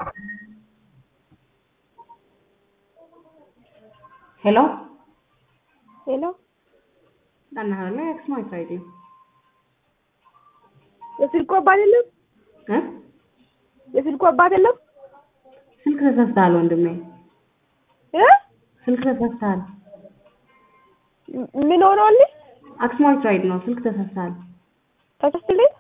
Hello? Hello? Dan hörni, X my side. የስልኩ አባት የለም? የስልኩ አባት የለም? ስልክ ተሳስተሃል ወንድሜ። ስልክ ተሳስተሃል። ምን ሆነዋል? አክስማይት ራይድ ነው። ስልክ ተሳስተሃል። ተሳስተልኝ?